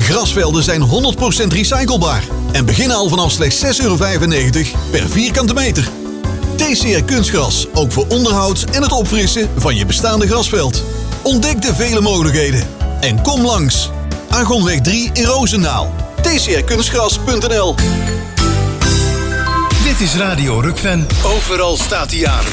grasvelden zijn 100% recyclebaar en beginnen al vanaf slechts €6,95 per vierkante meter. TCR Kunstgras, ook voor onderhoud en het opfrissen van je bestaande grasveld. Ontdek de vele mogelijkheden en kom langs. Argonweg 3 in Roosendaal. tcrkunstgras.nl. Dit is Radio Rukven. Overal staat hij aan.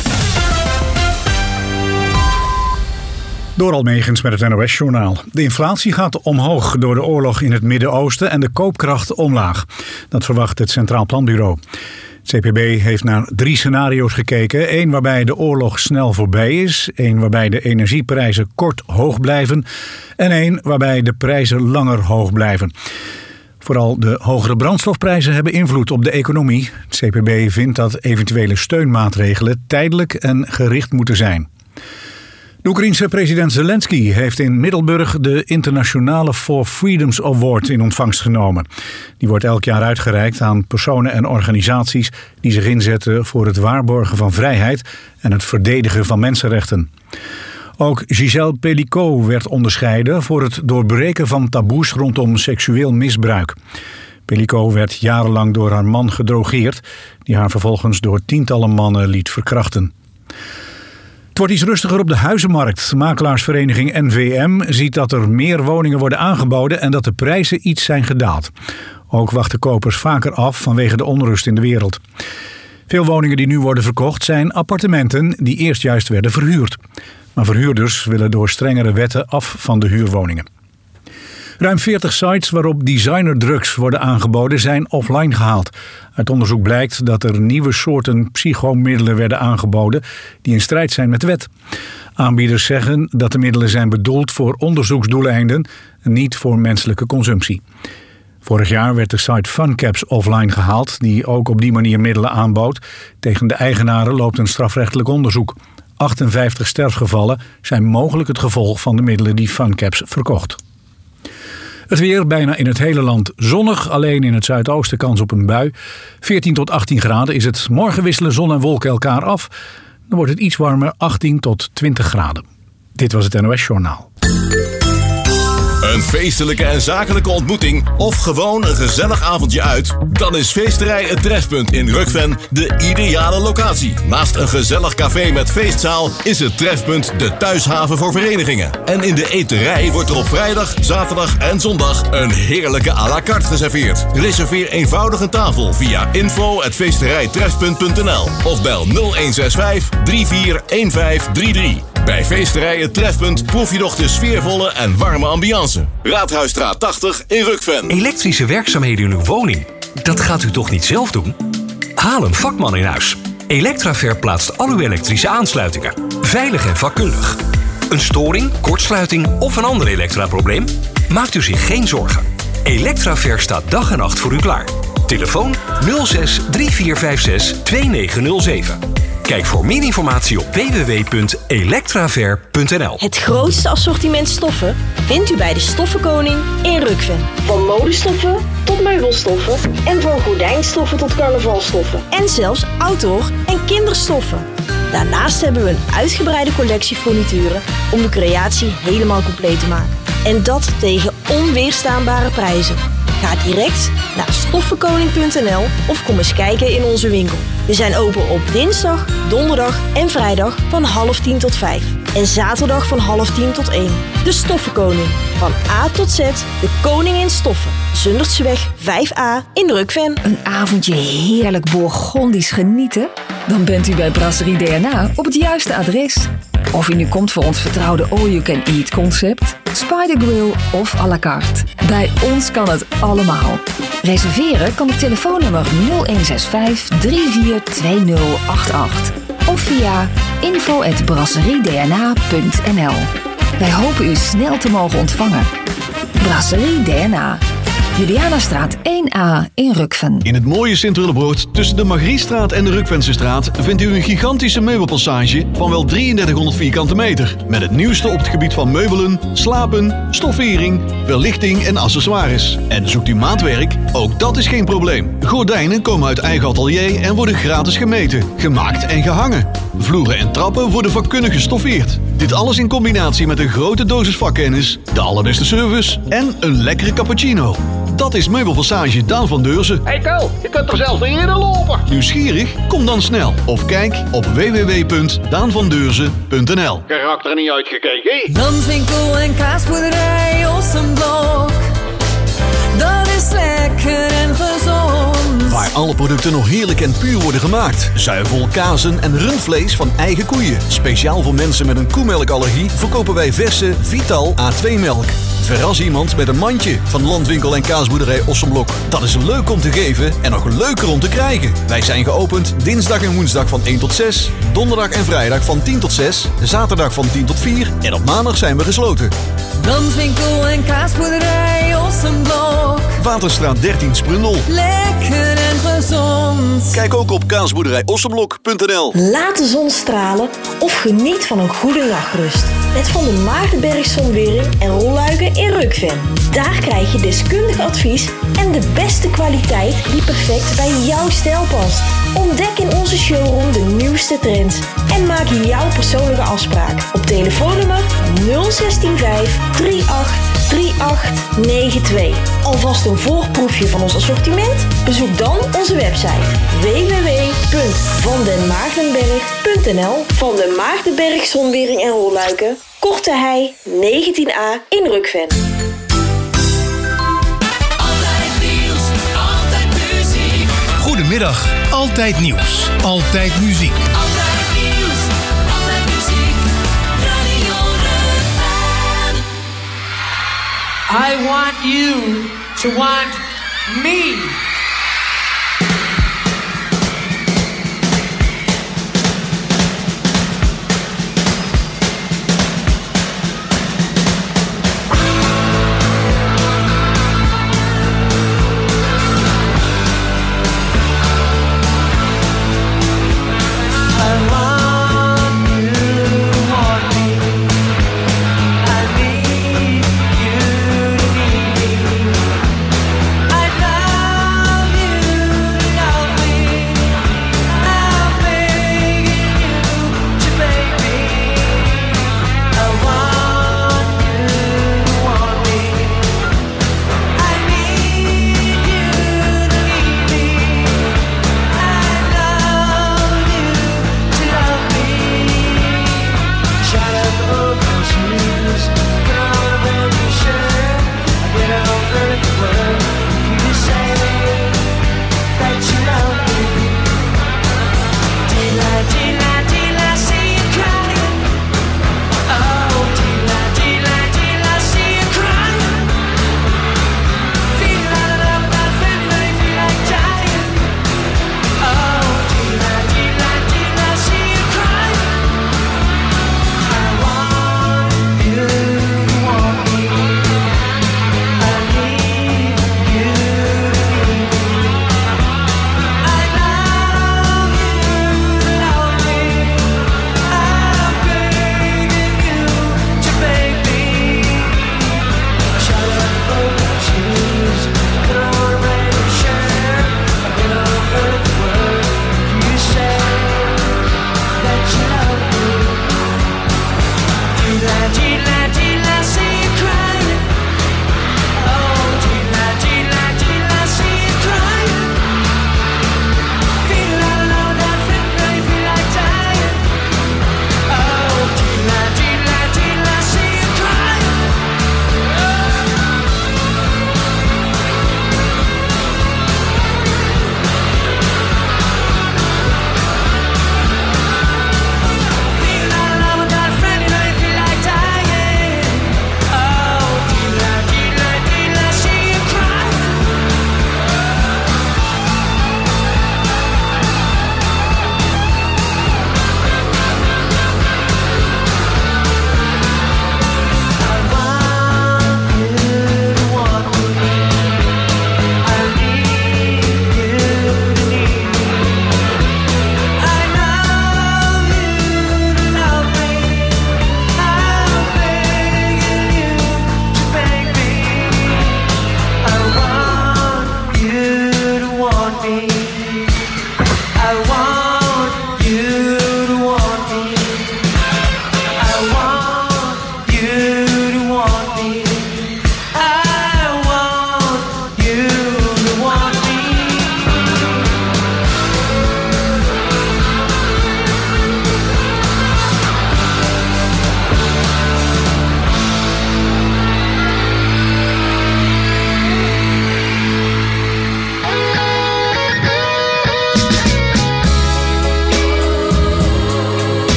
Door Almegens met het NOS-journaal. De inflatie gaat omhoog door de oorlog in het Midden-Oosten en de koopkracht omlaag. Dat verwacht het Centraal Planbureau. Het CPB heeft naar 3 scenario's gekeken. 1 waarbij de oorlog snel voorbij is. 1 waarbij de energieprijzen kort hoog blijven. En 1 waarbij de prijzen langer hoog blijven. Vooral de hogere brandstofprijzen hebben invloed op de economie. Het CPB vindt dat eventuele steunmaatregelen tijdelijk en gericht moeten zijn. De Oekraïense president Zelensky heeft in Middelburg de internationale Four Freedoms Award in ontvangst genomen. Die wordt elk jaar uitgereikt aan personen en organisaties die zich inzetten voor het waarborgen van vrijheid en het verdedigen van mensenrechten. Ook Gisèle Pelicot werd onderscheiden voor het doorbreken van taboes rondom seksueel misbruik. Pelicot werd jarenlang door haar man gedrogeerd, die haar vervolgens door tientallen mannen liet verkrachten. Het wordt iets rustiger op de huizenmarkt. Makelaarsvereniging NVM ziet dat er meer woningen worden aangeboden en dat de prijzen iets zijn gedaald. Ook wachten kopers vaker af vanwege de onrust in de wereld. Veel woningen die nu worden verkocht zijn appartementen die eerst juist werden verhuurd. Maar verhuurders willen door strengere wetten af van de huurwoningen. Ruim 40 sites waarop designerdrugs worden aangeboden zijn offline gehaald. Uit onderzoek blijkt dat er nieuwe soorten psychomiddelen werden aangeboden die in strijd zijn met de wet. Aanbieders zeggen dat de middelen zijn bedoeld voor onderzoeksdoeleinden en niet voor menselijke consumptie. Vorig jaar werd de site Funcaps offline gehaald, die ook op die manier middelen aanbood. Tegen de eigenaren loopt een strafrechtelijk onderzoek. 58 sterfgevallen zijn mogelijk het gevolg van de middelen die Funcaps verkocht. Het weer bijna in het hele land zonnig, alleen in het zuidoosten kans op een bui. 14 tot 18 graden is het. Morgen wisselen zon en wolken elkaar af. Dan wordt het iets warmer, 18 tot 20 graden. Dit was het NOS Journaal. Een feestelijke en zakelijke ontmoeting of gewoon een gezellig avondje uit? Dan is Feesterij Het Trefpunt in Rukven de ideale locatie. Naast een gezellig café met feestzaal is het Trefpunt de thuishaven voor verenigingen. En in de eterij wordt er op vrijdag, zaterdag en zondag een heerlijke à la carte geserveerd. Reserveer eenvoudig een tafel via info@feesterijtrefpunt.nl of bel 0165 341533. Bij Feesterij Het Trefpunt proef je nog de sfeervolle en warme ambiance. Raadhuisstraat 80 in Rukven. Elektrische werkzaamheden in uw woning? Dat gaat u toch niet zelf doen? Haal een vakman in huis. Electraver plaatst al uw elektrische aansluitingen. Veilig en vakkundig. Een storing, kortsluiting of een ander elektraprobleem? Maakt u zich geen zorgen. Electraver staat dag en nacht voor u klaar. Telefoon 06 3456 2907. Kijk voor meer informatie op www.electraver.nl. Het grootste assortiment stoffen vindt u bij de Stoffenkoning in Rukven. Van modestoffen tot meubelstoffen en van gordijnstoffen tot carnavalstoffen. En zelfs outdoor- en kinderstoffen. Daarnaast hebben we een uitgebreide collectie furnituren om de creatie helemaal compleet te maken. En dat tegen onweerstaanbare prijzen. Ga direct naar stoffenkoning.nl of kom eens kijken in onze winkel. We zijn open op dinsdag, donderdag en vrijdag van 9:30 tot 5. En zaterdag van 9:30 tot 1. De Stoffenkoning. Van A tot Z, de koning in stoffen. Zundertseweg 5A in Rukven. Een avondje heerlijk Bourgondisch genieten? Dan bent u bij Brasserie DNA op het juiste adres. Of u nu komt voor ons vertrouwde all-you-can-eat concept, Spider Grill of à la carte. Bij ons kan het allemaal. Reserveren kan op telefoonnummer 0165 342088 of via info@brasseriedna.nl. Wij hopen u snel te mogen ontvangen. Brasserie DNA. Julianastraat 1A in Rukven. In het mooie Sint-Willebroord tussen de Margriestraat en de Rukvensestraat vindt u een gigantische meubelpassage van wel 3300 vierkante meter. Met het nieuwste op het gebied van meubelen, slapen, stoffering, verlichting en accessoires. En zoekt u maatwerk? Ook dat is geen probleem. Gordijnen komen uit eigen atelier en worden gratis gemeten, gemaakt en gehangen. Vloeren en trappen worden vakkundig gestoffeerd. Dit alles in combinatie met een grote dosis vakkennis, de allerbeste service en een lekkere cappuccino. Dat is Meubelpassage Daan van Deurzen. Hey Kel, je kunt er zelfs niet in lopen. Nieuwsgierig? Kom dan snel of kijk op www.daanvandeurzen.nl. Karakter niet uitgekeken. Danswinkel en kaasboerderij Ossenblok. Dat is lekker en gezond. Waar alle producten nog heerlijk en puur worden gemaakt. Zuivel, kazen en rundvlees van eigen koeien. Speciaal voor mensen met een koemelkallergie verkopen wij verse Vital A2-melk. Verras iemand met een mandje van Landwinkel en kaasboerderij Ossenblok. Dat is leuk om te geven en nog leuker om te krijgen. Wij zijn geopend dinsdag en woensdag van 1 tot 6. Donderdag en vrijdag van 10 tot 6. Zaterdag van 10 tot 4. En op maandag zijn we gesloten. Landwinkel en kaasboerderij Ossenblok. Waterstraat 13 Sprundel. Lekker en gezond. Kijk ook op kaasboerderijossenblok.nl. Laat de zon stralen of geniet van een goede nachtrust. Met Van der Maardenberg Zonwering en rolluiken in Rukven. Daar krijg je deskundig advies en de beste kwaliteit die perfect bij jouw stijl past. Ontdek in onze showroom de nieuwste trends en maak jouw persoonlijke afspraak op telefoonnummer 0165 38 3892. Alvast een voorproefje van ons assortiment? Bezoek dan onze website www.vandenmaartenberg.nl. Van den Maartenberg Zonwering en rolluiken, Korte Hei 19A in Rukven. Altijd nieuws, altijd muziek. Goedemiddag, altijd nieuws, altijd muziek. Altijd nieuws, altijd muziek. Radio Rukven. I want you to want me. I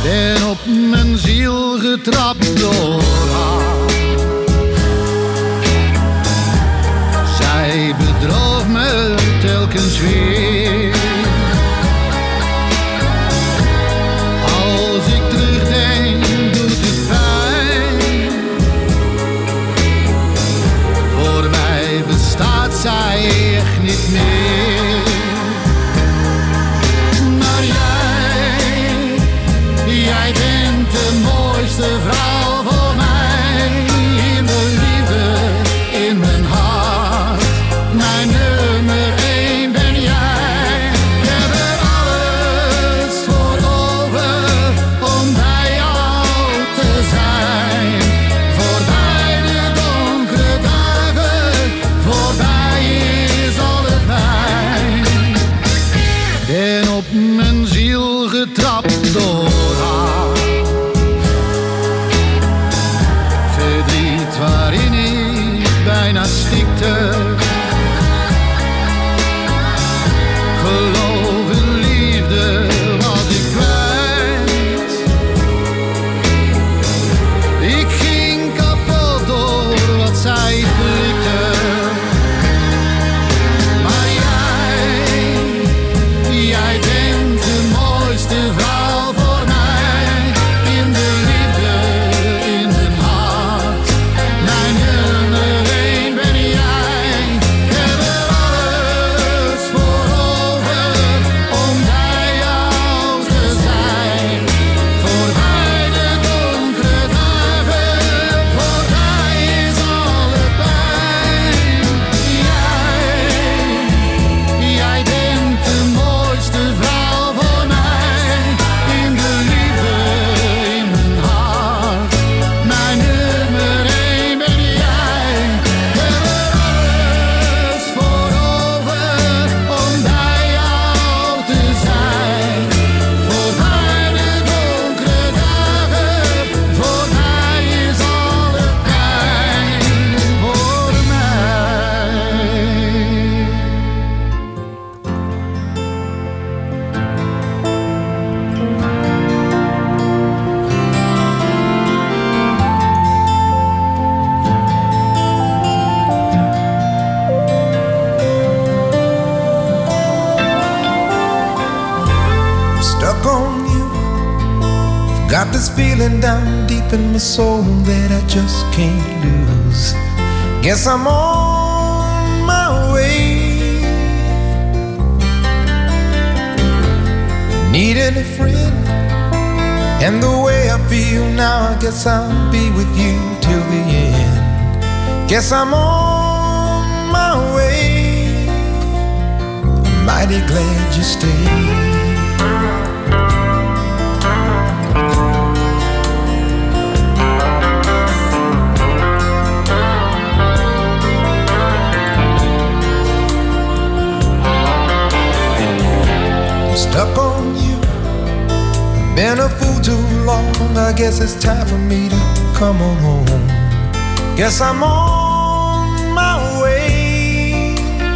Ben op mijn ziel getrapt door haar. Zij bedroog me telkens weer. Als ik terugdenk, doet het pijn. Voor mij bestaat zij echt niet meer. Maar jij bent de mooiste vrouw voor mij. In de liefde, in mijn hart. Mijn nummer 1 ben jij. Ik heb er alles voor over om bij jou te zijn. Voorbij de donkere dagen, voorbij is alle pijn. Ben op mijn ziel getrapt door haar. Verdriet waarin ik bijna stikte. Geloof in liefde was ik kwijt. Ik ging kapot door wat zij flikte. Maar jij bent de mooiste vrouw voor mij. In de liefde, in mijn hart. Mijn nummer 1 ben jij. Ik heb er alles voor over om bij jou te zijn. Voorbij de donkere dagen, voorbij is alle pijn. Jij bent de mooiste vrouw voor mij. In de liefde, in mijn hart. Mijn nummer 1 ben jij. Ik heb er alles voor over om bij jou te zijn. Voorbij de donkere dagen, voorbij is alle pijn voor mij. Stuck on you. I've got this feeling down deep in my soul that I just can't lose. Guess I'm on my way. Needed a friend, and the way I feel now, I guess I'll be with you till the end. Guess I'm on my way. I'm mighty glad you stayed. I'm stuck on you. I've been a fool too long. I guess it's time for me to come on home. Guess I'm on my way.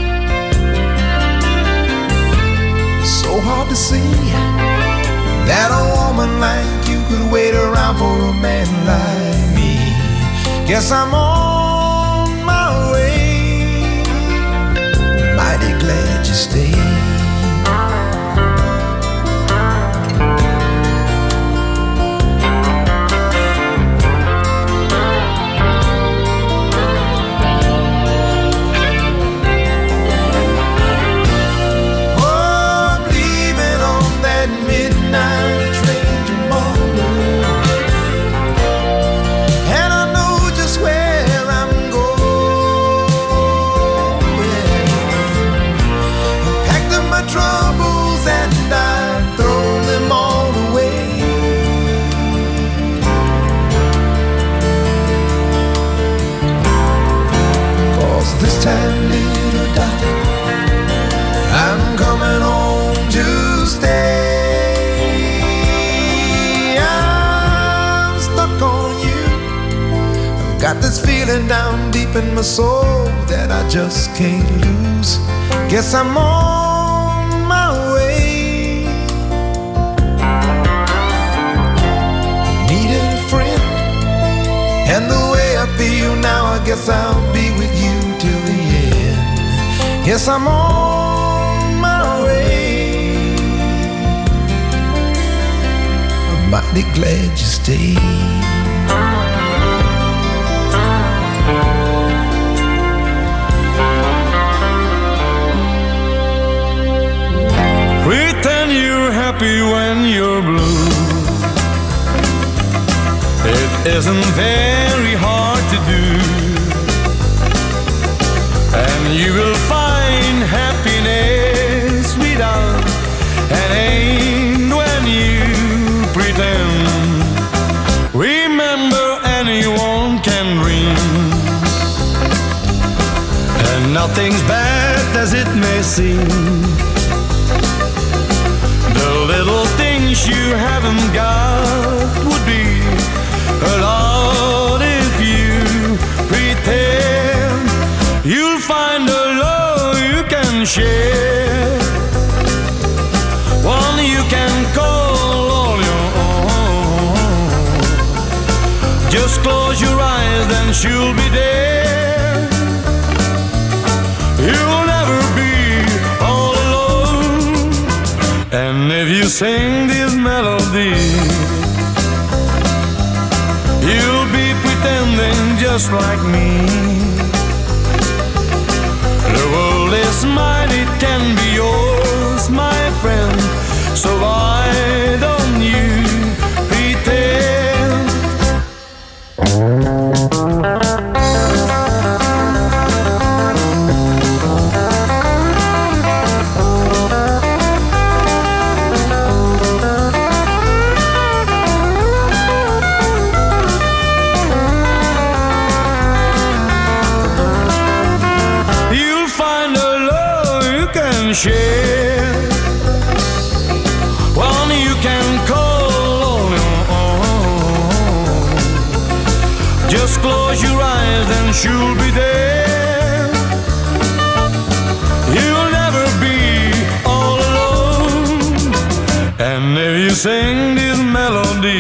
So hard to see that a woman like you could wait around for a man like me. Guess I'm on my way. Mighty glad you stayed. Time, little darling, I'm coming home to stay. I'm stuck on you. I've got this feeling down deep in my soul that I just can't lose. Guess I'm on my way. guess I'll be with you till the end. Yes, I'm on my way. I'm mighty glad you stayed. Pretend you're happy when you're blue. It isn't very hard to do, and you will find happiness without an end when you pretend. Remember, anyone can dream, and nothing's bad as it may seem. The little things you haven't got would be a lot if you pretend. You'll find a love you can share, one you can call all your own. Just close your eyes, then she'll be there. You'll never be all alone. And if you sing this melody, you'll be pretending just like me. The world is mine, it can be yours, my friend. So why don't you pretend? Share one you can call all your own. Just close your eyes and she'll be there. You'll never be all alone. And if you sing this melody,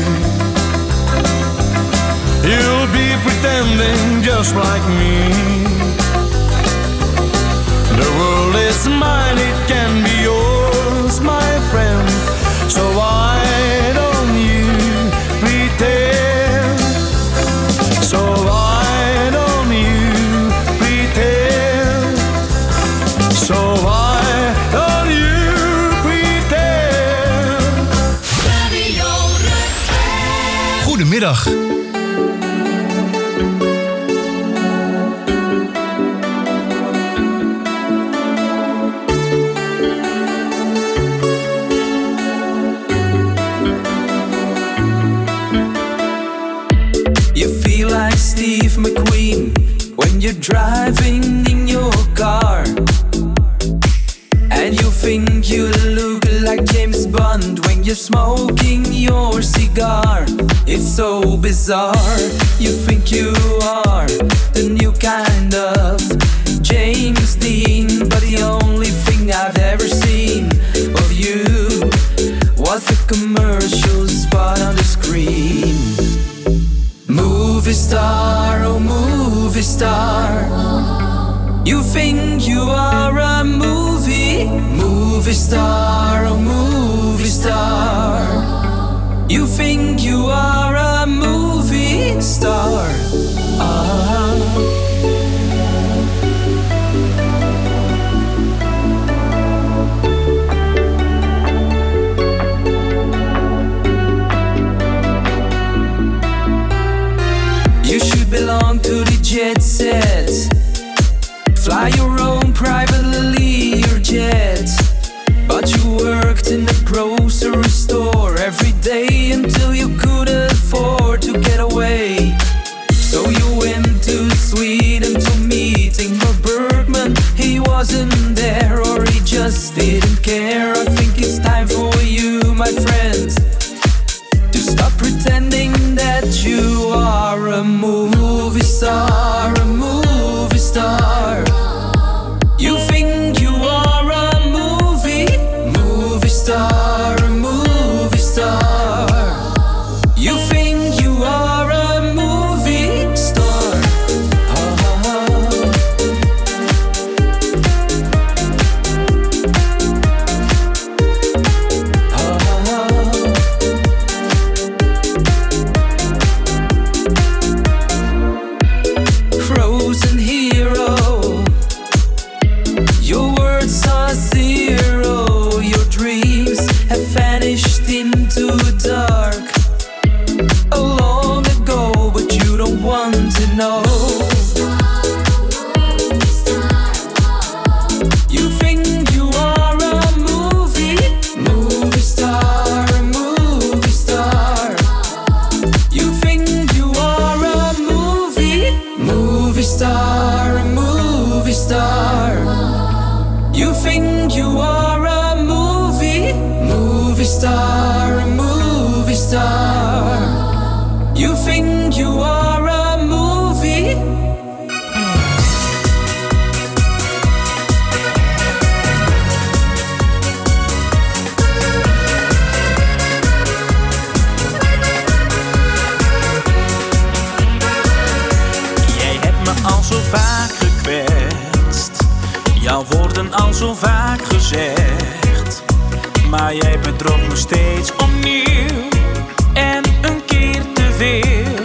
you'll be pretending just like me. The world is mine, it can be yours, my friend. So why don't you pretend? So why don't you pretend? So why don't you pretend? Goedemiddag. Steve McQueen when you're driving in your car, and you think you look like James Bond when you're smoking your cigar. It's so bizarre, you think you are the new kind of James Dean, but the only thing I've ever seen of you was the commercial spot on the screen. Movie star, oh movie star, you think you are a movie? Movie star, oh movie star, you think you are a movie star? You should belong to the jet set, fly your own private Lear jet. But you worked in the grocery store every day until you couldn't afford to get away. So you went to Sweden to meet Ingmar Bergman. He wasn't there, or he just didn't care. I think it's time for you, my friend, to stop pretending that you are a movie star, a movie star. You think you are a movie star, a movie star. You think you are a movie star. woorden al zo vaak gezegd, maar jij bedroog me steeds opnieuw en een keer te veel.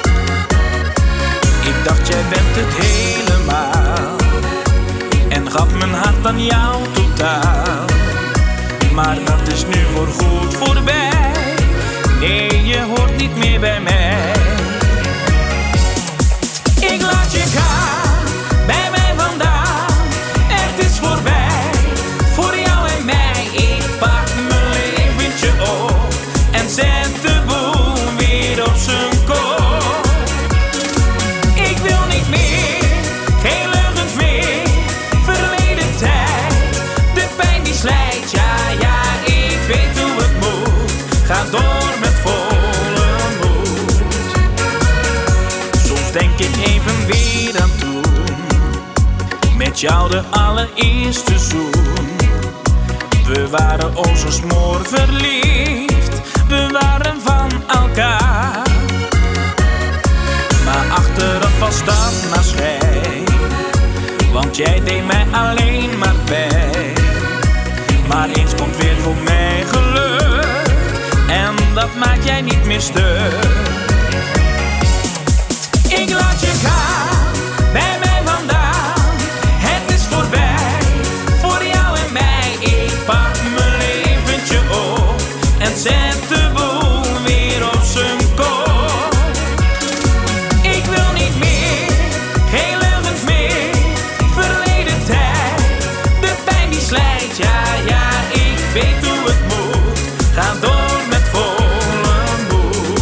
Ik dacht jij bent het helemaal en gaf mijn hart aan jou totaal, maar dat is nu voorgoed voorbij. Nee, je hoort niet meer bij mij. Ik laat je gaan, bij mij vandaan. Het is voorbij, voor jou en mij. Ik pak mijn leventje op en zet de boel weer op zijn kop. Ik wil niet meer, geen leugens meer. Verleden tijd, de pijn die slijt. Ja, ja, ik weet hoe het moet. Ga door met volle moed. Soms denk ik even weer aan toen, met jou de allereerste zoen. We waren o zo smoor verliefd, we waren van elkaar. Maar achteraf was dat maar schijn, want jij deed mij alleen maar pijn. Maar eens komt weer voor mij geluk, en dat maakt jij niet meer stuk. Ik laat je gaan, bij mij vandaan. Het is voorbij, voor jou en mij. Ik pak mijn leventje op en zet de boel weer op zijn kop. Ik wil niet meer, geen leugens meer. Verleden tijd, de pijn die slijt. Ja, ja, ik weet hoe het moet. Ga door met volle moed.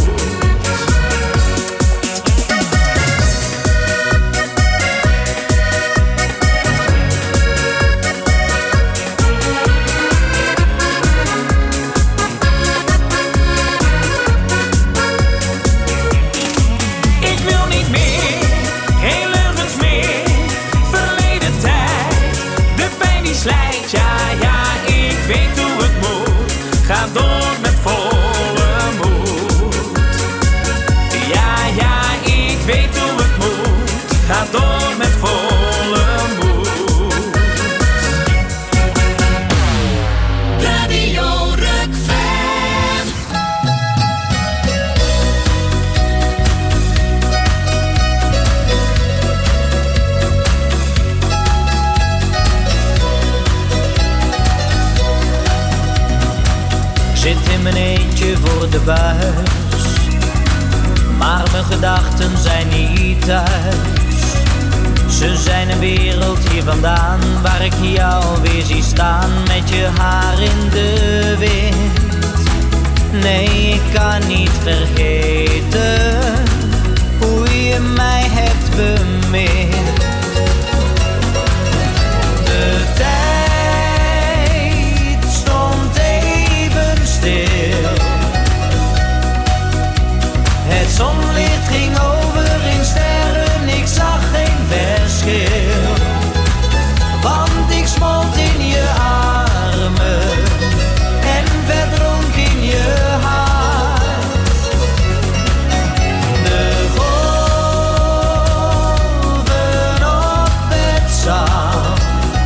Ik wil niet meer, geen leugens meer. Verleden tijd, de pijn die slijt. Ja, ja, ik weet hoe het moet. Ga door met volle moed. Ja, ja, ik weet hoe het moet. Ga door met volle moed. Radio Rockfam. Zit in mijn eentje voor de buis, maar mijn gedachten zijn niet thuis. Ze zijn een wereld hier vandaan, waar ik jou weer zie staan met je haar in de wind. Nee, ik kan niet vergeten hoe je mij hebt bemind. De tijd stond even stil. Het zonlicht ging over in sterren, ik zag geen verschil. Want ik smolt in je armen en verdronk in je hart. De golven op het zand,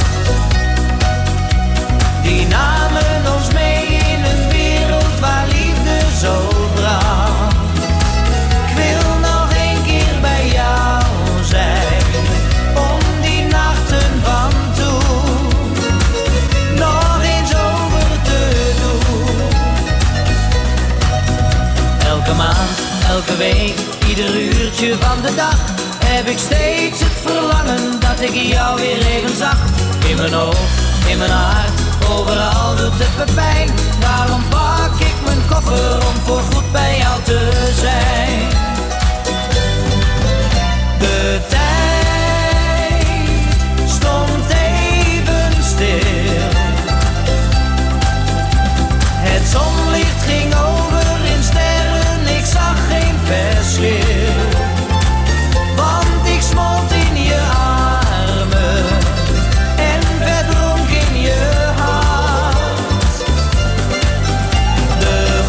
die namen ons mee in een wereld waar liefde zo brandt. Ik wil nog een keer bij jou zijn, om die nachten van toen nog eens over te doen. Elke maand, elke week, ieder uurtje van de dag heb ik steeds het verlangen dat ik jou weer even zag. In mijn hoofd, in mijn hart, overal doet het me pijn. Daarom pak ik mijn koffer om voorgoed bij jou te zijn. De tijd stond even stil. Het zonlicht ging over in sterren, ik zag geen verschil. Want ik smolt in je armen en verdronk in je hart. De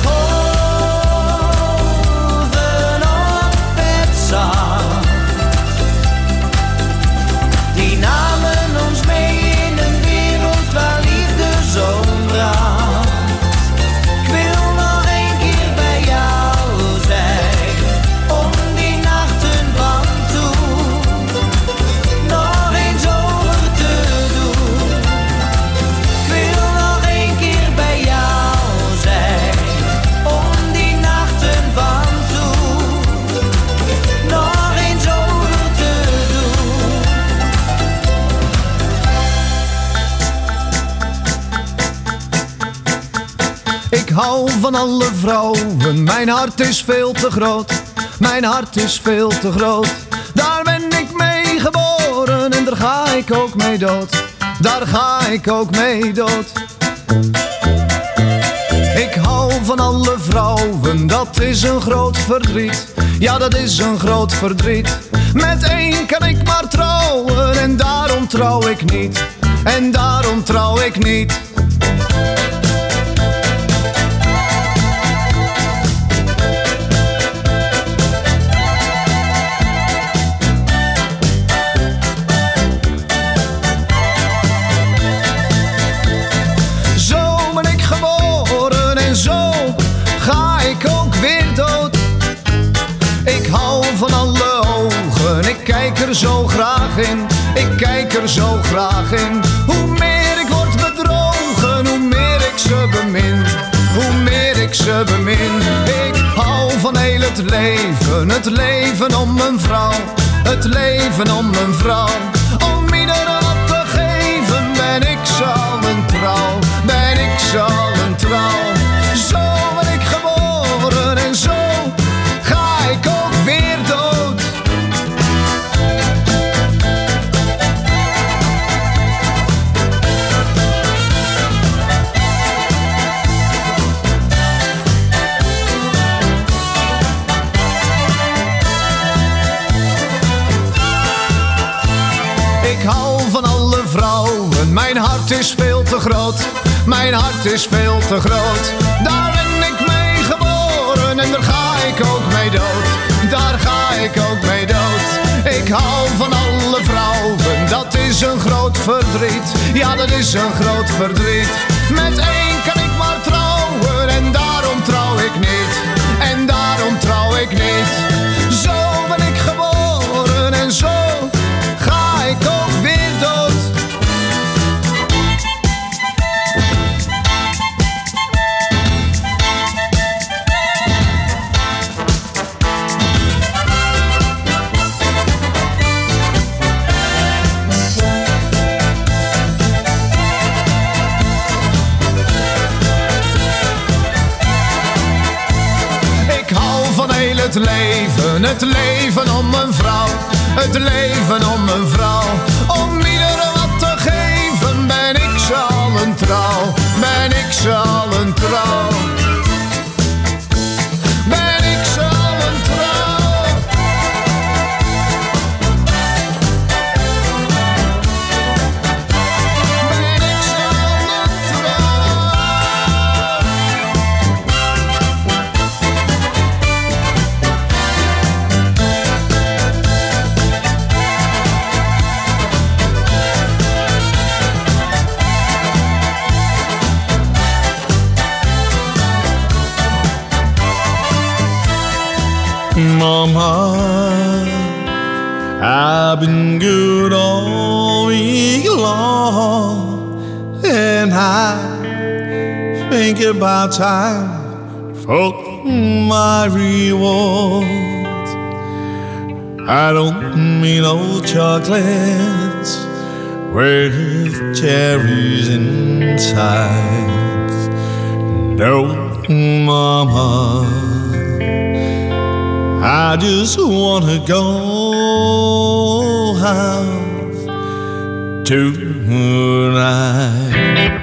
hou van alle vrouwen, mijn hart is veel te groot. Mijn hart is veel te groot. Daar ben ik mee geboren en daar ga ik ook mee dood. Daar ga ik ook mee dood. Ik hou van alle vrouwen, dat is een groot verdriet. Ja, dat is een groot verdriet. Met één kan ik maar trouwen en daarom trouw ik niet. En daarom trouw ik niet. Zo ben ik geboren en zo ga ik ook weer dood. Ik hou van alle ogen, ik kijk er zo graag in. Ik kijk er zo graag in. Hoe meer ik word bedrogen, hoe meer ik ze bemin. Hoe meer ik ze bemin. Ik hou van heel het leven om een vrouw. Het leven om een vrouw. Om iedereen wat te geven ben ik zo een trouw. Ben ik zo een trouw. Zo ben ik geboren en zo ga ik ook weer dood. Ik hou van alle vrouwen, mijn hart is veel te groot. Mijn hart is veel te groot. Daar ben ik mee geboren en daar ga ik ook mee dood. Daar ga ik ook mee dood. Ik hou van alle vrouwen, dat is een groot verdriet. Ja, dat is een groot verdriet. Met één kan ik maar trouwen en daarom trouw ik niet. En daarom trouw ik niet. Zo ben ik geboren en zo ga ik ook weer dood. Het leven om een vrouw, het leven om een vrouw. Om iedereen wat te geven ben ik ze al een trouw. Ben ik ze al een trouw. Ben ik ze al een trouw. Ben ik ze al een trouw. Mama, I've been good all week long, and I think about time for my reward. I don't mean no chocolates with cherries inside. No, Mama, I just wanna go out tonight.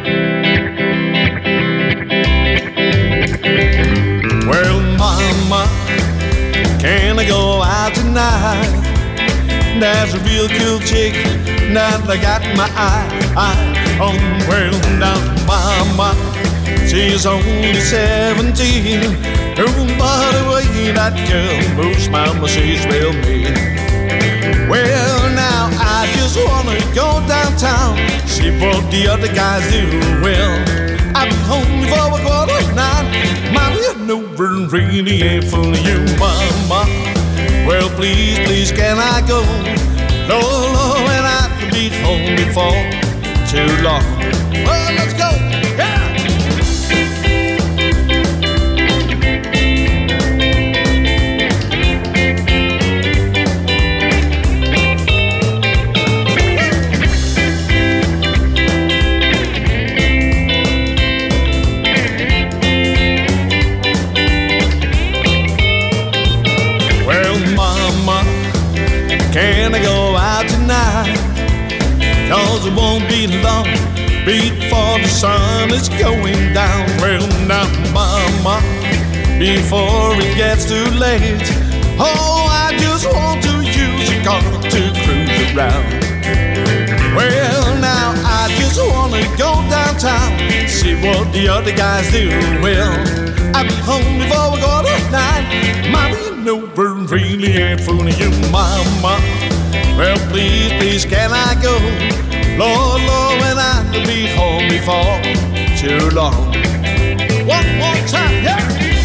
Well, Mama, can I go out tonight? There's a real cool chick that I got my eye on. Well, now, Mama, she's only 17. Oh, by the way, that girl moves, Mama, she's real mean. Well, now I just wanna go downtown, see what the other guys do. Well, I've been home before 8:45. Mama, you know it really ain't for you, Mama. Well, please, please, can I go? Lord, Lord, and I could be home before too long. Well, let's go, yeah! 'cause it won't be long before the sun is going down. Well, now, mama, before it gets too late, oh, I just want to use a car to cruise around. Well, now, I just wanna go downtown, see what the other guys do. Well, I'll be home before we go tonight. Mommy, you know we really ain't fooling you, mama. Well, please, please, can I go? Lord, Lord, and I'll be home before too long. One more time, yeah!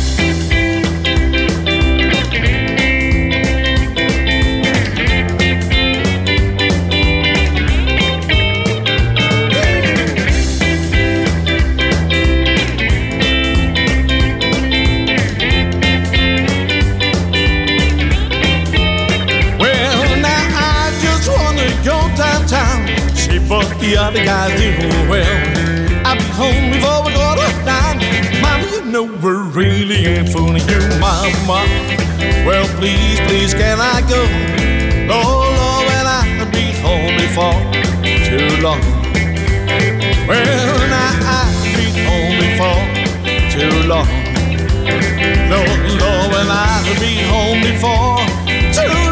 What the other guys do. Well, I'll be home before we go tonight. Mama, you know we really ain't fooling you, mama. Well, please, please, can I go? Oh, Lord, and I'll be home before too long. Well, I'll be home before too long. Lord, Lord, and I'll be home before too long.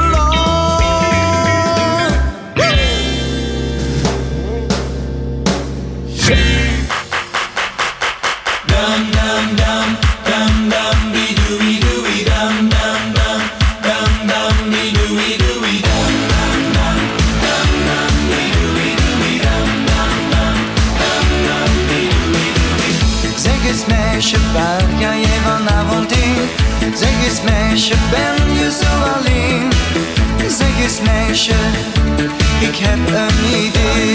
Dum dum dum dum dum be dooey dooey dum dum dum dum dum be dooey dooey dum dum dum dum dum be dooey dooey dum dum dum dum dum be dooey dooey. Zeg eens meisje, waar ga jij vanavond in? Zeg eens meisje, ben je zo alleen? Zeg eens meisje, ik heb een idee.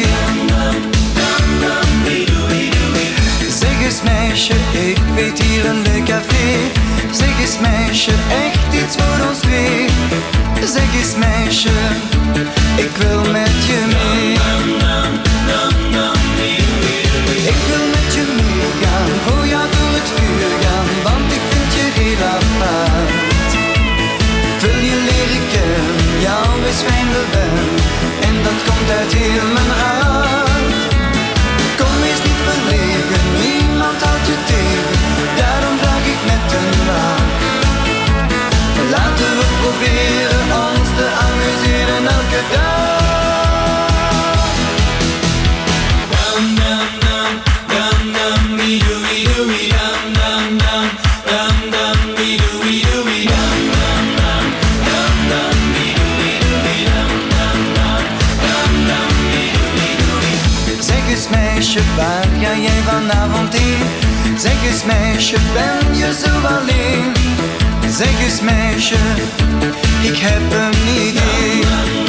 Zeg eens meisje, ik weet hier een leuk café. Zeg eens meisje, echt iets voor ons twee. Zeg eens meisje, ik wil met je mee. Ik wil met je meegaan, voor jou door het vuur gaan, want ik vind je heel apart. Wil je leren kennen, jou is fijn de ben, en dat komt uit heel mijn hart. Kom eens niet verlegen, niemand houdt je tegen, daarom vraag ik met een raad. Laten we proberen ons te amuseren elke dag. Dum dum dum dum dum be dooey dooey dum dum dum dum dum be dooey dooey dum dum dum dum dum be dooey dooey dum dum dum dum dum be dooey dooey. Zeg eens meisje, waar ga jij vanavond heen? Zeg eens meisje, ben je zo alleen? Zeg eens meisje, ik heb een idee.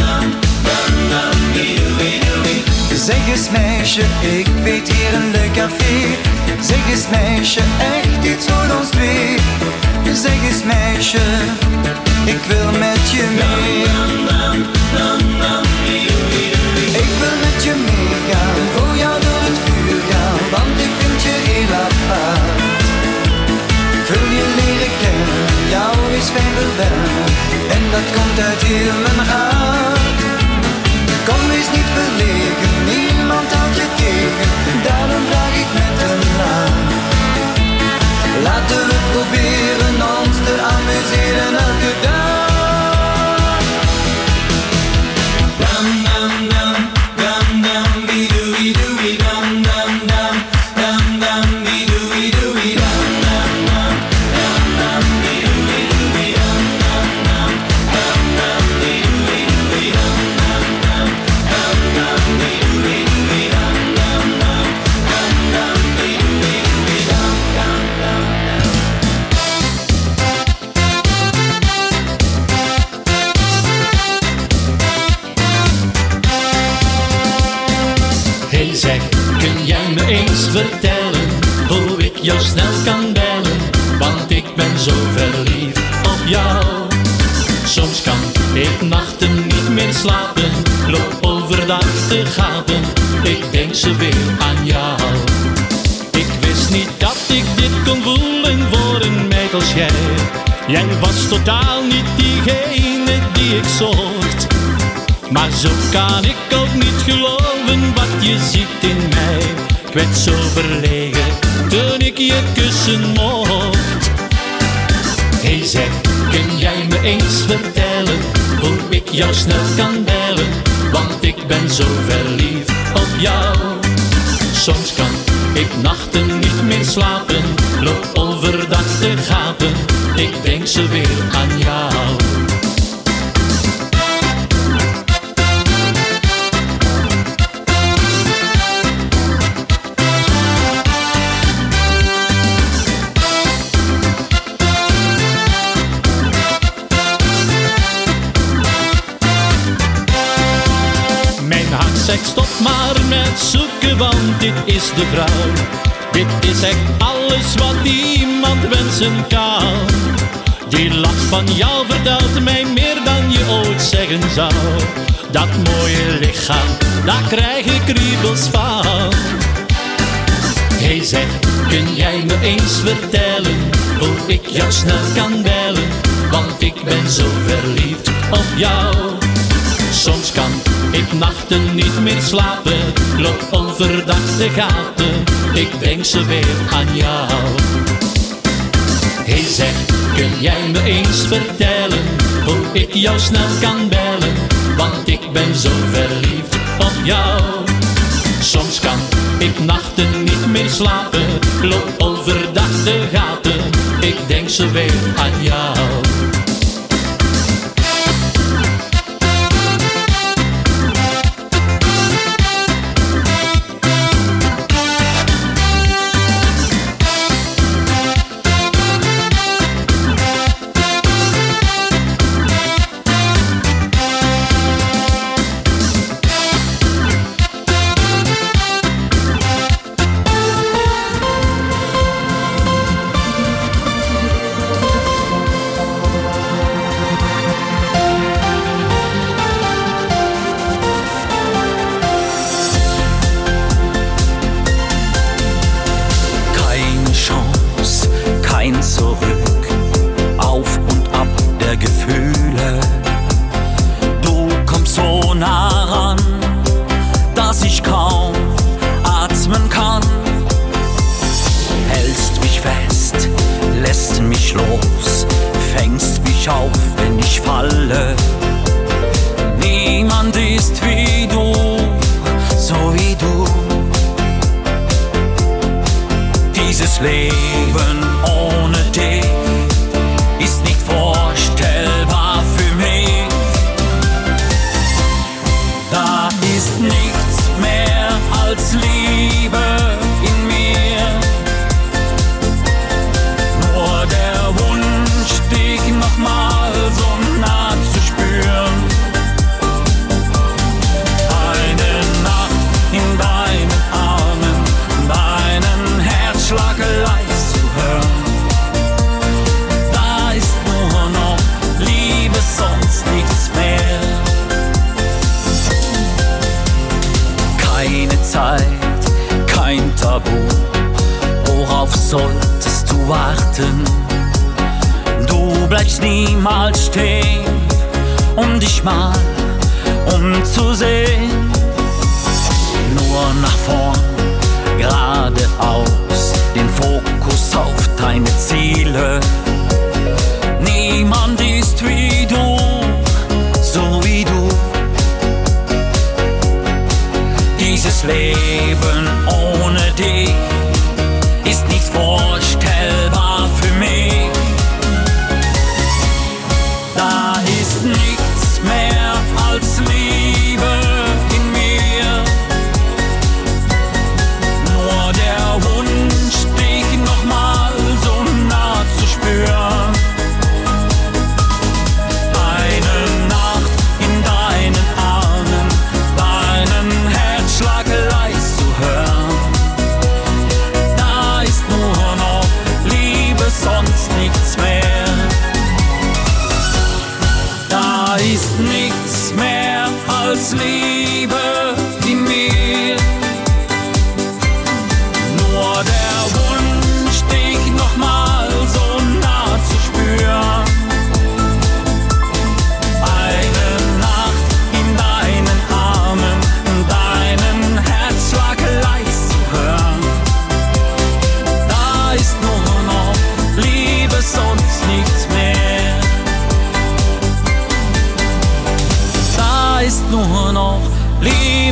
Zeg eens meisje, ik weet hier een leuk café. Zeg eens meisje, echt iets voor ons twee. Zeg eens meisje, ik wil met je mee. Ik wil met je meegaan, voor jou door het vuur gaan, want ik vind je heel apart. Wil je leren kennen, jou is fijn verwennen, en dat komt uit heel mijn hart. Kom eens niet verlegen, niemand houdt je tegen, daarom vraag ik met een raad. Laten we proberen ons te amuseren elke dag. Dum dum dum dum dum be dooey dooey dum dum dum dum dum be dooey dooey dum dum dum dum dum be dooey dooey dum dum dum dum dum be dooey dooey dum dum dum dum dum be dooey dooey dum dum dum dum dum be dooey dooey dum dum dum. Hey zeg, kun jij me eens vertellen hoe ik jou snel kan bellen? Want ik ben zo verliefd op jou. Soms kan ik nachten niet meer slapen, loop overdag te gapen, ik denk ze weer aan jou. Ik wist niet dat ik dit kon voelen voor een meid als jij. Jij was totaal niet diegene die ik zocht. Maar zo kan ik ook niet geloven wat je ziet in mij. Ik werd zo verlegen toen ik je kussen mocht. Hey zeg, kun jij me eens vertellen hoe ik jou snel kan bellen? Want ik ben zo verliefd op jou. Soms kan ik nachten niet meer slapen, loop overdag te gapen. Ik denk zo weer aan jou. Zeg stop maar met zoeken, want dit is de vrouw. Dit is echt alles wat iemand wensen kan. Die lach van jou vertelt mij meer dan je ooit zeggen zou. Dat mooie lichaam, daar krijg ik kriebels van. Hey zeg, kun jij me eens vertellen hoe ik jou snel kan bellen? Want ik ben zo verliefd op jou. Soms kan ik nachten niet meer slapen, loop overdag te gaten. Ik denk zo weer aan jou. Hey zeg, kun jij me eens vertellen hoe ik jou snel kan bellen? Want ik ben zo verliefd op jou. Soms kan ik nachten niet meer slapen, loop overdag te gaten. Ik denk zo weer aan jou.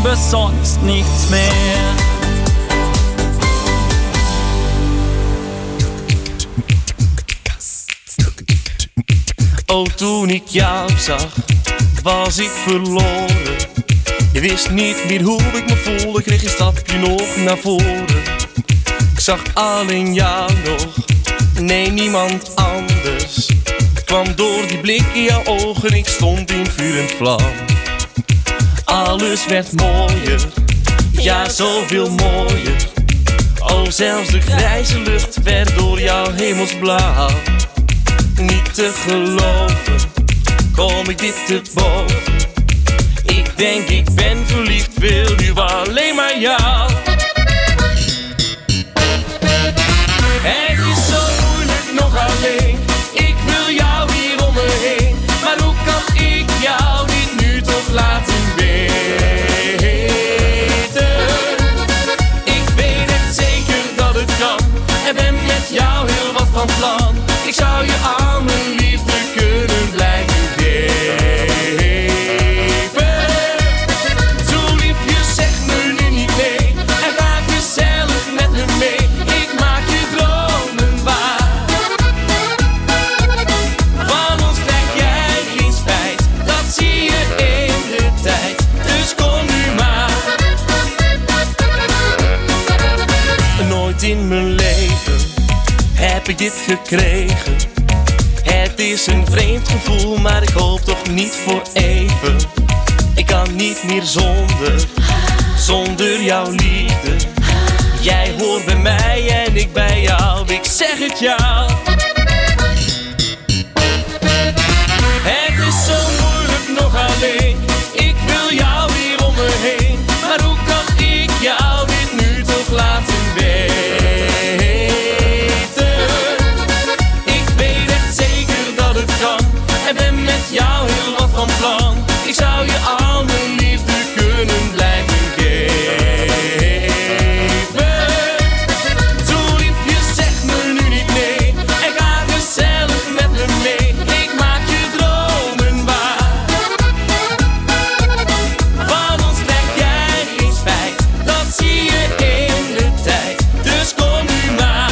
lebe sonst nichts mehr. Oh, toen ik jou zag, was ik verloren. Je wist niet meer hoe ik me voelde, kreeg een stapje nog naar voren. Ik zag alleen jou nog, nee niemand anders. Het kwam door die blik in jouw ogen, ik stond in vuur en vlam. Alles werd mooier, ja zoveel mooier. Oh, zelfs de grijze lucht werd door jouw hemelsblauw. Niet te geloven, kom ik dit te boven. Ik denk ik ben verliefd, wil nu alleen maar jou. Het is zo moeilijk nog alleen, ik wil jou hier om me heen. Maar hoe kan ik jou dit nu toch laten weten? Ik weet het zeker dat het kan, en ben met jou heel wat van plan. Ik zou je al mijn liefde kunnen blijven geven. Zo liefje, zeg me nu niet nee, en ga gezellig met me mee. Ik maak je dromen waar. Van ons krijg jij geen spijt, dat zie je in de tijd. Dus kom nu maar. Nooit in mijn leven heb ik dit gekregen. Het is een vreemd gevoel, maar ik hoop toch niet voor even. Ik kan niet meer zonder jouw liefde. Jij hoort bij mij en ik bij jou, ik zeg het jou. Het is zo moeilijk nog alleen, ik wil jou hier om me heen. Maar hoe kan ik jou dit nu toch laten weten? En ben met jou heel wat van plan. Ik zou je al mijn liefde kunnen blijven geven. Zo liefje, zeg me nu niet nee, en ga gezellig met me mee. Ik maak je dromen waar. Van ons krijg jij geen spijt, dat zie je in de tijd. Dus kom nu maar.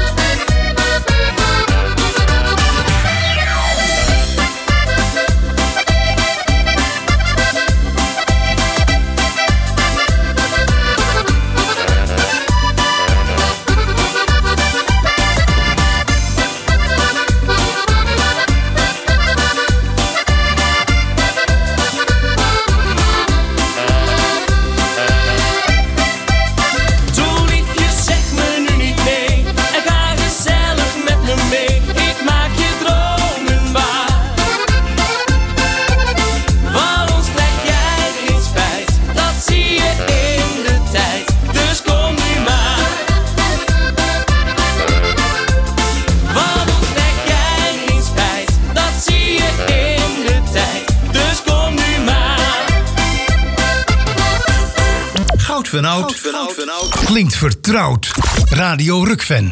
Van oud klinkt vertrouwd. Radio Rukven.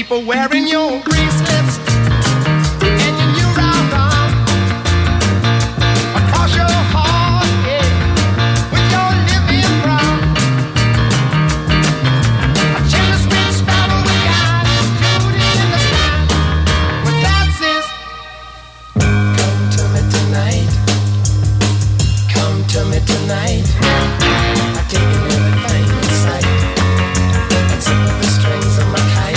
people wearing your bracelets and your new round arm across your heart, yeah, with your living brown. A chimney sweet sparrow we got shooting in the sky with that says, come to me tonight, come to me tonight. I take everything in sight and zip up the strings of my kite.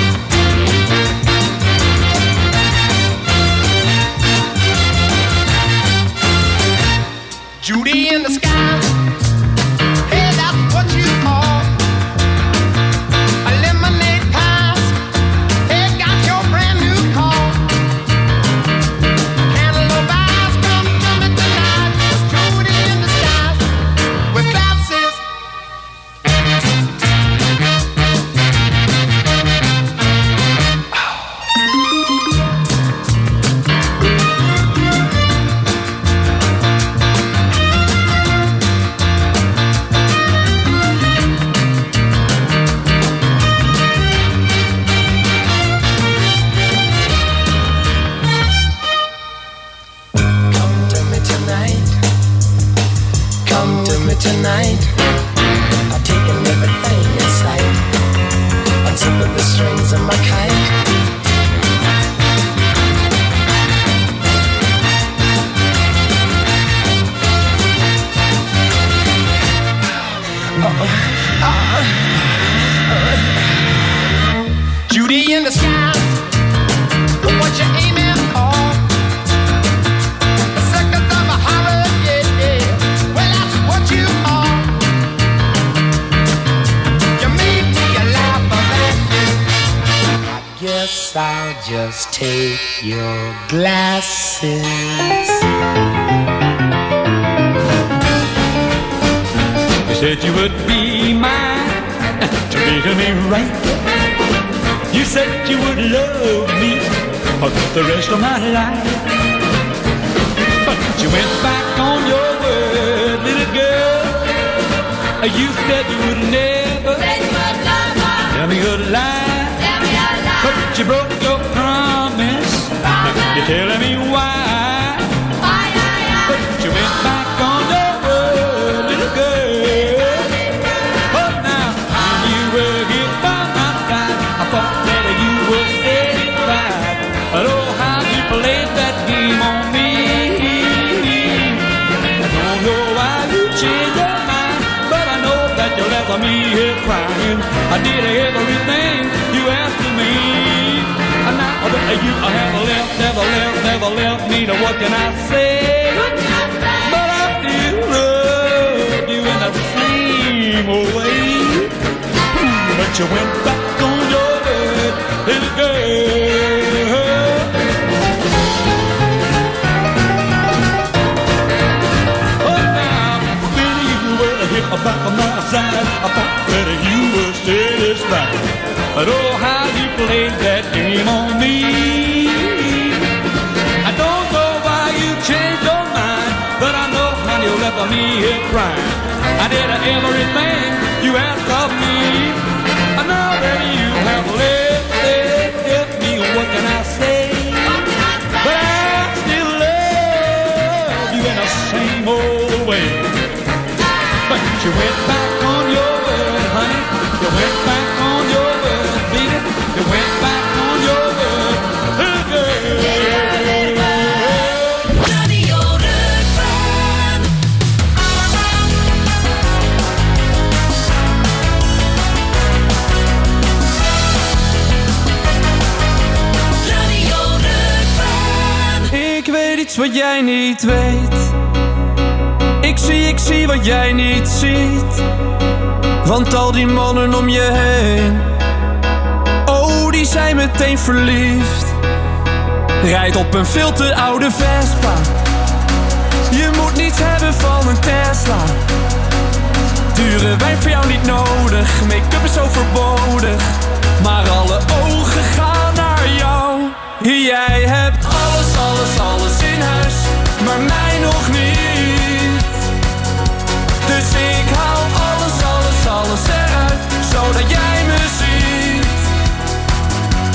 Judy in the sky, hey, that's what you call a lemonade pass. Hey, got your brand new call. Cantaloupe eyes, come to me tonight. Judy in the sky with glasses. Come to me tonight. Come to me tonight. I've taken everything in sight. Unzipping the strings of my kite. Judy in the sky, what you aiming for? The seconds of a horror, yeah, yeah. Well, that's what you are. You made me a laugh of that. I guess I'll just take your glasses. You said you would be mine, treating me right. You said you would love me for the rest of my life. But you went back on your word, little girl. You said you would never tell me a lie. But you broke your promise. You're telling me why. But you went back on your word, little girl. But now when you were here by my side, I thought that you were satisfied. But oh, how you played that game on me. I don't know why you changed your mind, but I know that you left me here crying. I did everything you asked of me. And now that you have never left me, now what can I say? But I still love you in the same old way. But you went back on your word, little girl. Oh, now, when you were here back on my side, I thought that you were satisfied. But oh, how you played that game on me. I don't know why you changed your mind, but I know how you left me here crying. I did everything you asked of me. And now that you have left me, what can I say? But I still love you in the same old way. But you went back on your word, honey. You went back on your word, baby. You went back on your word, little girl. Radio Rukven. Radio Rukven. Ik weet iets wat jij niet weet. Ik zie wat jij niet ziet. Want al die mannen om je heen, oh, die zijn meteen verliefd. Rijdt op een veel te oude Vespa. Je moet niets hebben van een Tesla. Dure wijn voor jou niet nodig. Make-up is overbodig. Maar alle ogen gaan naar jou. Jij hebt alles in huis, maar mij nog niet. Dus ik haal alles eruit, zodat jij me ziet.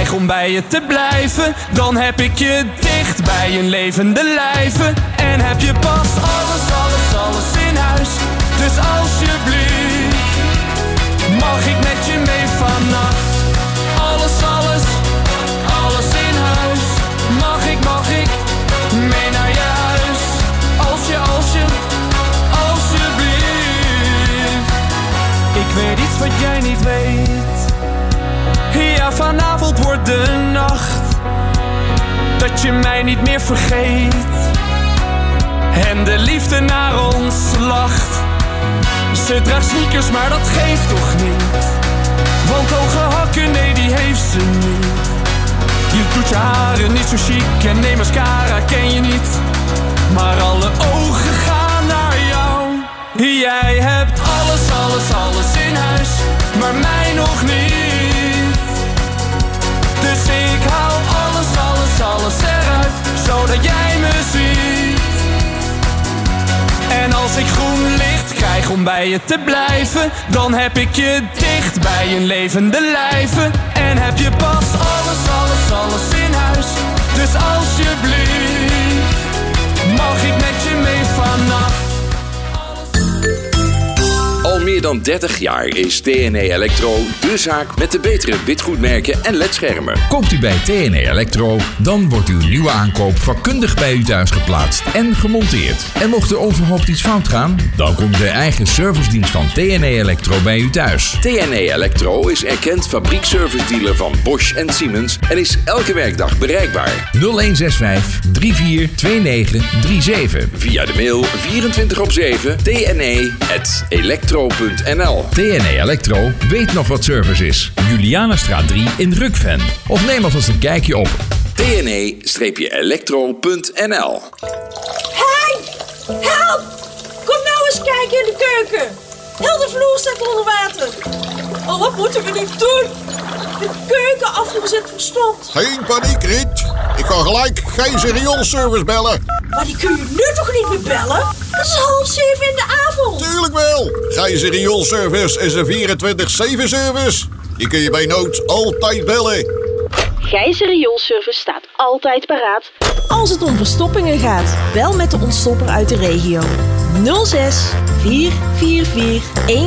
krijg om bij je te blijven, dan heb ik je dicht bij een levende lijve. En heb je pas alles in huis. Dus alsjeblieft, mag ik met je mee vannacht? Alles in huis. Mag ik mee naar je huis? Alsjeblieft. Ik weet iets wat jij niet weet. Ja, vanavond wordt de nacht dat je mij niet meer vergeet en de liefde naar ons lacht. Ze draagt sneakers, maar dat geeft toch niet, want hoge hakken, nee, die heeft ze niet. Je doet je haren niet zo chic en nee, mascara ken je niet, maar alle ogen gaan naar jou. Jij hebt alles in huis, maar mij nog niet. Dus ik haal alles eruit, zodat jij me ziet. En als ik groen licht krijg om bij je te blijven, dan heb ik je dicht bij een levende lijve. En heb je pas alles in huis. Dus alsjeblieft, mag ik met je mee vannacht? Al meer dan 30 jaar is TNE Electro de zaak met de betere witgoedmerken en ledschermen. Koopt u bij TNE Electro, dan wordt uw nieuwe aankoop vakkundig bij u thuis geplaatst en gemonteerd. En mocht er onverhoopt iets fout gaan, dan komt de eigen servicedienst van TNE Electro bij u thuis. TNE Electro is erkend fabriekservice-dealer van Bosch en Siemens en is elke werkdag bereikbaar. 0165 342937. Via de mail 24/7 tne@electro.nl. TNE Electro weet nog wat service is. Julianastraat 3 in Rukven. Of neem alvast een kijkje op tne-electro.nl. Hey! Help! Kom nou eens kijken in de keuken. Heel de vloer staat onder water. Oh, wat moeten we nu doen? De keukenafvoer zit verstomd. Geen paniek, Riet. Ik kan gelijk Gijzer rioolservice bellen. Maar die kun je nu toch niet meer bellen? Het is 6:30 in de avond. Tuurlijk wel. Gijzer rioolservice is een 24/7 service. Die kun je bij nood altijd bellen. Gijzer rioolservice staat altijd paraat als het om verstoppingen gaat. Bel met de ontstopper uit de regio. 06 444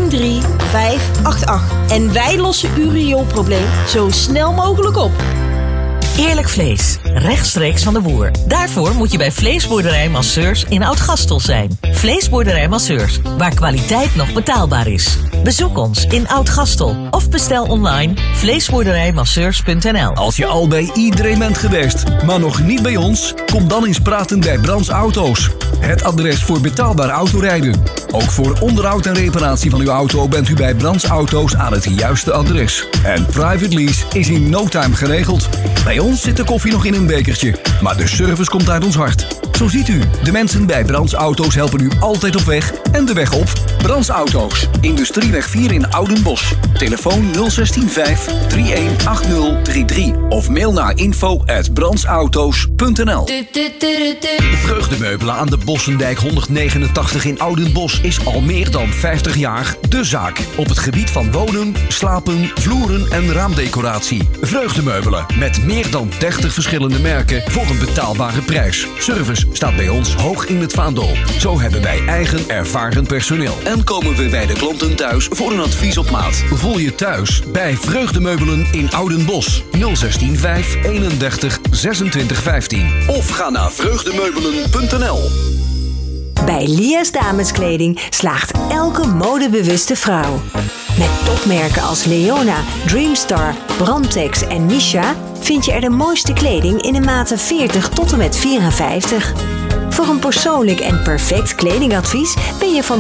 13588. En wij lossen uw rioolprobleem zo snel mogelijk op. Eerlijk vlees, rechtstreeks van de boer. Daarvoor moet je bij Vleesboerderij Masseurs in Oud-Gastel zijn. Vleesboerderij Masseurs, waar kwaliteit nog betaalbaar is. Bezoek ons in Oud-Gastel of bestel online vleesboerderijmasseurs.nl. Als je al bij iedereen bent geweest, maar nog niet bij ons, kom dan eens praten bij Brands Auto's. Het adres voor betaalbaar autorijden. Ook voor onderhoud en reparatie van uw auto bent u bij Brands Auto's aan het juiste adres. En private lease is in no time geregeld. Bij ons zit de koffie nog in een bekertje, maar de service komt uit ons hart. Zo ziet u, de mensen bij Brands Auto's helpen u altijd op weg en de weg op. Brands Auto's, Industrieweg 4 in Oudenbosch. Telefoon 016 318033 of mail naar info@brandsauto's.nl. Vreugdemeubelen aan de Bossendijk 189 in Oudenbosch is al meer dan 50 jaar de zaak. Op het gebied van wonen, slapen, vloeren en raamdecoratie. Vreugdemeubelen met meer dan 30 verschillende merken voor een betaalbare prijs. Service staat bij ons hoog in het vaandel. Zo hebben wij eigen ervaren personeel. En komen we bij de klanten thuis voor een advies op maat. Voel je thuis bij Vreugdemeubelen in Oudenbosch. 016 531 26 15. Of ga naar vreugdemeubelen.nl. Bij Lia's Dameskleding slaagt elke modebewuste vrouw. Met topmerken als Leona, Dreamstar, Brandtex en Misha vind je er de mooiste kleding in de maten 40 tot en met 54. Voor een persoonlijk en perfect kledingadvies ben je van